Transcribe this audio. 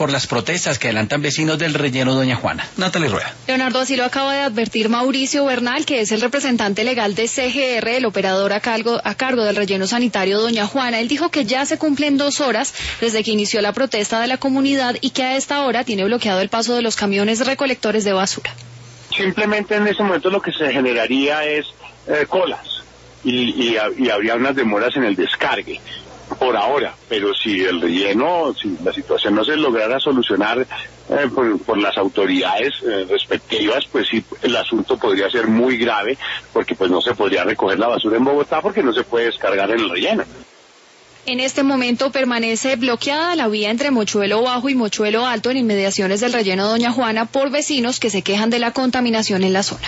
por las protestas que adelantan vecinos del relleno Doña Juana. Natalia Rueda. Leonardo, así lo acaba de advertir Mauricio Bernal, que es el representante legal de CGR, el operador a cargo del relleno sanitario Doña Juana. Él dijo que ya se cumplen 2 horas desde que inició la protesta de la comunidad y que a esta hora tiene bloqueado el paso de los camiones recolectores de basura. Simplemente en este momento lo que se generaría es colas y habría unas demoras en el descargue por ahora, pero si la situación no se lograra solucionar por las autoridades respectivas, pues sí, el asunto podría ser muy grave, porque pues no se podría recoger la basura en Bogotá porque no se puede descargar en el relleno. En este momento permanece bloqueada la vía entre Mochuelo Bajo y Mochuelo Alto en inmediaciones del relleno Doña Juana por vecinos que se quejan de la contaminación en la zona.